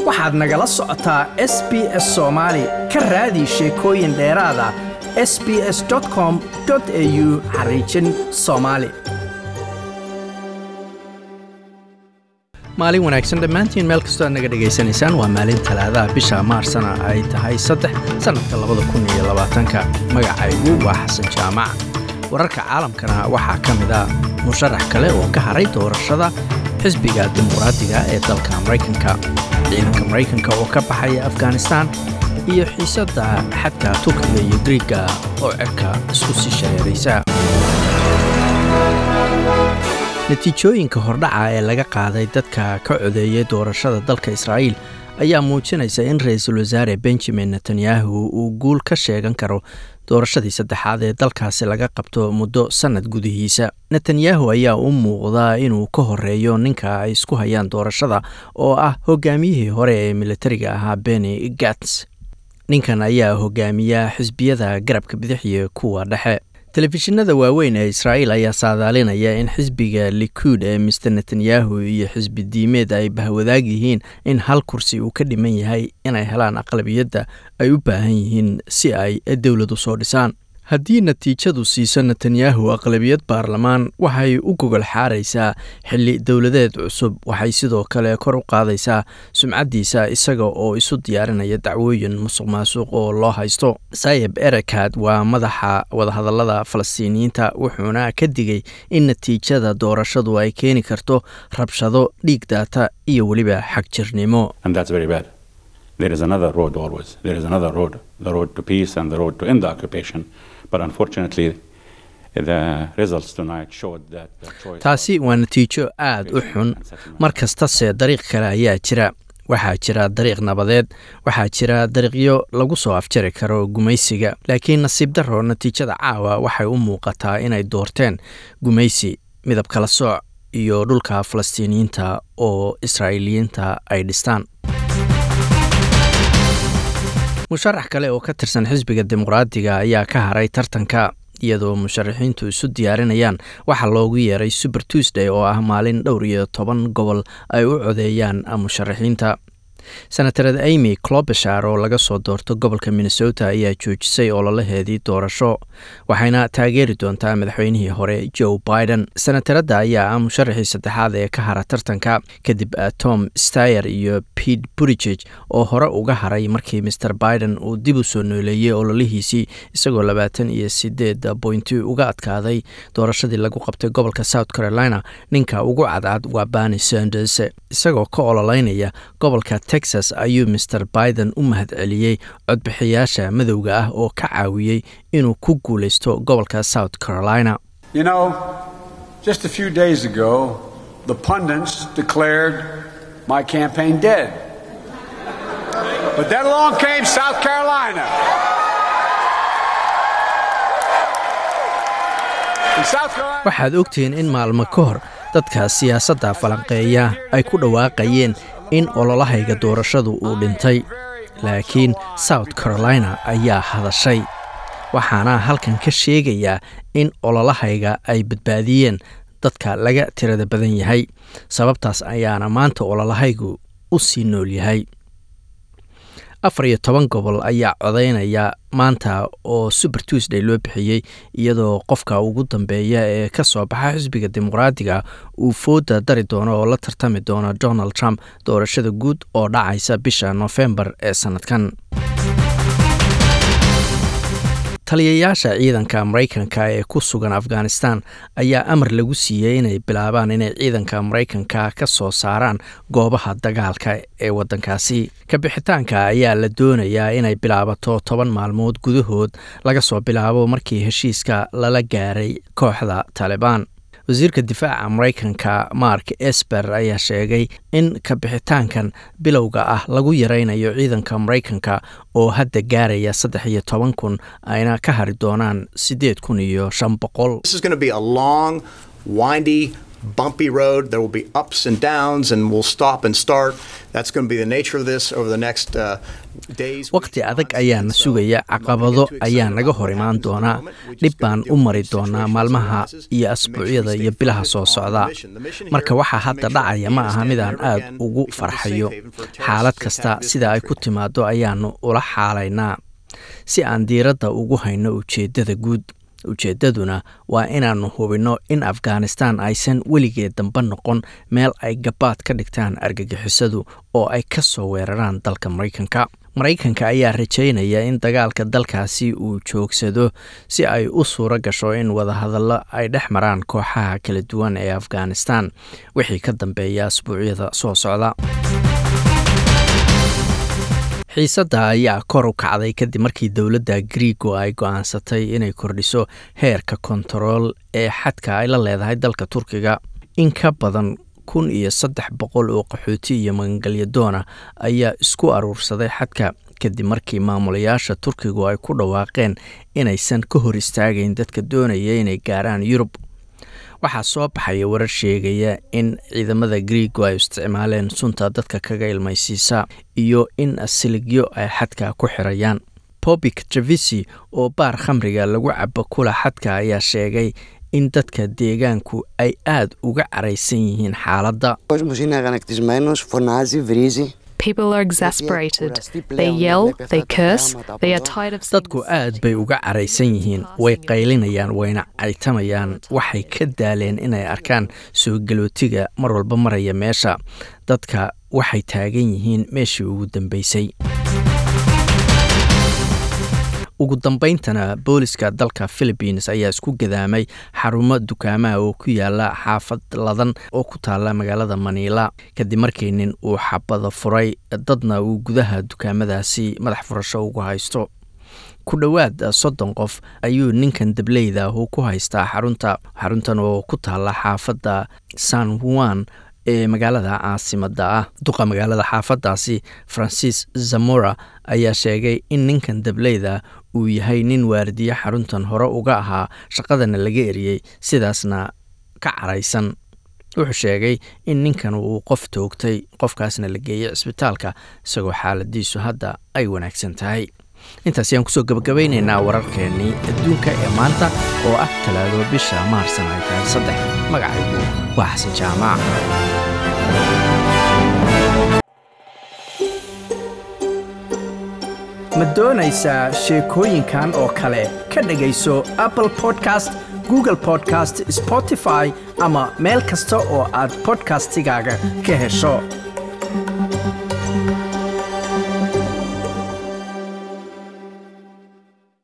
waxaad nagala socotaa SBS Soomaali ka raadi sheekooyin dheeraad ah sbs.com.au/Somali maalin wanaagsan dhammaantiin meel kastoo aad naga dhegaysanaysaan waa maalin talaadaha bisha maarsana ay tahay 3 sanadka 2020 magacaygu waa xasan jaamac wararka caalamkana waxaa ka mid ah musharax kale oo ka haray doorashada xisbiga dimuqraadiga ee dalka Mareykanka ciidanka Mareykanka oo ka baxaya Afghanistan iyo xiisadda xadka Turkiga iyo Greega oo cirka isku sii shareeraysa natiijooyinka hordhaca ee laga qaaday dadka ka codeeyay doorashada dalka Israa'iil ayaa muujinaysa in ra'iisul wasaare Benjamin Netanyahu uu guul ka sheegan karo doorashadii saddexaad ee dalkaasi laga qabto muddo sanad gudihiisa. Netanyahu ayaa u muuqda inuu ka horeeyo ninka ay isku hayaan doorashada oo ah hogaamiyihii hore ee militariga ahaa Benny Gantz. Ninkan ayaa hogaamiya xisbiyada garabka bidix iyo kuwa dhexe. telefishinada waaweyn ee Israa'iil ayaa saadaalinaya in xisbiga Likud ee Mr Netanyahu iyo xisbi diimeed ay bahwadaag yihiin in hal kursi uu ka dhiman yahay inay helaan aqlabiyadda ay u baahan yihiin si ay dawladdu soo dhisaan. haddii natiijadu siiso Netanyahu aqlabiyad baarlamaan waxay u gogol xaaraysaa xilli dawladeed cusub waxay sidoo kale kor u qaadaysaa sumcadiisa isaga oo isu diyaarinaya dacwooyin musuqmaasuq oo loo haysto. Sayeb Erekat waa madaxa wadahadallada Falastiiniyiinta wuxuuna ka digay in natiijada doorashadu ay keeni karto rabshado dhiig daata iyo weliba xagjirnimo. There is another road always. There is another road, the road to peace and the road to end the occupation. But unfortunately, the results tonight showed that the choice... Taasi waa natiijo aad u xun. Mar kastase dariiq kale ayaa jira. Waxaa jira dariiq nabadeed, waxaa jira dariiqyo lagu soo afjari karo gumaysiga. Laakiin nasiib darro natiijada caawa waxay u muuqataa inay doorteen gumaysi, midab kala sooc iyo dhulka Falastiiniyiinta oo Israa'iiliyiinta ay dhistaan. musharax kale oo ka tirsan xisbiga dimuqraadiga ayaa ka haray tartanka iyadoo musharaxiintu isu diyaarinayaan waxa loogu yeeray Super Tuesday oo ah maalin dhowr iyo 10 gobol ay u codeeyaan musharaxiinta. Senator Amy Klobuchar oo laga soo doorto gobolka Minnesota ayaa joojisay ololaheedii doorasho waxayna taageeri doontaa madaxweynihii hore Joe Biden. Senatorada ayaa musharaxii saddexaad ee ka hara tartanka kadib Tom Steyer iyo Pete Buttigieg oo hore uga haray markii Mr Biden uu dib u soo nooleeyay ololihiisii isagoo 28 point uga adkaaday doorashadii lagu qabtay gobolka South Carolina. Ninka ugu cadcad waa Bernie Sanders isagoo ka ololeynaya gobolka Texas ayuu Mr Biden u mahadceliyay codbixiyaasha madowga ah oo ka caawiyay inuu ku guuleysto gobolka South Carolina. You know, just a few days ago, the pundits declared my campaign dead. But then along came South Carolina. waxaad ogtihiin in maalmo ka hor dadka siyaasadda falanqeeya ay ku dhawaaqayeen in ololahayga doorashadu uu dhintay laakiin South Carolina ayaa hadashay. waxaana halkan ka sheegayaa in ololahayga ay badbaadiyeen dadka laga tirada badan yahay sababtaas ayaana maanta ololahaygu u sii nool yahay. 14 gobol ayaa codeynaya maanta oo Super Tuesday loo bixiyay iyadoo qofka ugu dambeeya ee ka soo baxa xisbiga dimuqraadiga uu fooda dari doono oo la tartami doono Donald Trump doorashada guud oo dhacaysa bisha November ee sanadkan. taliyayaasha ciidanka Mareykanka ee ku sugan Afghanistan ayaa amar lagu siiyay inay bilaabaan inay ciidanka Mareykanka ka soo saaraan goobaha dagaalka ee wadankaasi. ka bixitaanka ayaa la doonayaa inay bilaabato 10 maalmood gudahood laga soo bilaabo markii heshiiska lala gaaray kooxda Taliban. wasiirka difaaca Mareykanka Mark Esper ayaa sheegay in ka bixitaankan bilowga ah lagu yareynayo ciidanka Mareykanka oo hadda gaaraya 13,000 ayna ka hari doonaan 8,500. This is going to be a long, windy bumpy road. There will be ups and downs, and we'll stop and start. That's going to be the nature of this over the next days. waqti adag ayaan sugaya, caqabado ayaa naga hor imaan doonaa, dhib baan u mari doonaa maalmaha iyo asbuucyada iyo bilaha soo socda. Marka waxa hadda dhacaya ma aha mid aan aad ugu farxayo. Xaalad kasta sida ay ku timaado ayaanu ula xaalaynaa si aan diiradda ugu hayno ujeeddada guud. Ujeeddaduna waa inaannu hubinno in Afghanistan aysan weligeed dambe noqon meel ay gabaad ka dhigtaan argagixisadu oo ay ka soo weeraraan dalka Maraykanka. Maraykanka ayaa rajaynaya in dagaalka dalkaasi uu joogsado si ay u suura gasho in wadahadallo ay dhex maraan kooxaha kala duwan ee Afghanistan wixii ka dambeeya asbuucyada soo socda. xiisadda ayaa kor u kacday kadib markii dowladda Greek ay go'aansatay inay kordhiso heerka kontarool ee xadka ay la leedahay dalka Turkiga. In ka badan 1,300 oo qaxooti iyo magangalyo doona ayaa isku aruursaday xadka kadib markii maamulayaasha Turkigu ay ku dhawaaqeen inaysan ka hor istaagayn dadka doonaya inay gaaraan Yurub. waxaa soo baxaya warar sheegaya in ciidamada Greek ay isticmaaleen sunta dadka kaga ilmaysiisa iyo in asiligyo ay xadka ku xirayaan. Popik Travisi oo baar khamriga lagu cabo kula xadka ayaa sheegay in dadka deegaanku ay aad uga caraysan yihiin xaaladda. People are exasperated. They yell, they curse, they are tired of dadku aad bay uga caraysan yihiin, way qaylinayaan, wayna caytamayaan, waxay ka daaleen inay arkaan soo galootiga mar walba maraya meesha. Dadka waxay taagan yihiin meeshii ugu dambeysay. ugu dambayntana booliska dalka Philippines ayaa isku gadaamay xarumo dukaamaha oo ku yaala xaafad ladan oo ku taala magaalada Manila kadib markii nin uu xabada furay dadna uu gudaha dukaamadaasi madax furasho ugu haysto. ku dhawaad 30 qof ayuu ninkan dableyda ku haystaa xaruntan oo ku taala xaafadda San Juan ee magaalada caasimadda ah. Duqa magaalada xaafadaasi Francis Zamora ayaa sheegay in ninkan dableyda uu yahay nin waardiye xaruntan hore uga ahaa shaqadana laga eriyay sidaasna ka caraysan. Wuxuu sheegay in ninkan uu qof toogtay, qofkaasna la geeyay isbitaalka isagoo xaaladiisu hadda ay wanaagsan tahay. intaas ayaan kusoo gabagabaynaynaa wararkeennii adduunka ee maanta oo ah Talaado bisha Maarso ay tahay 3. magacaygu waa Xasan Jaamac. ma doonaysaa sheekooyinkan oo kale ka dhagayso Apple Podcast, Google Podcast, Spotify ama meel kasta oo aad podcastigaaga ka hesho.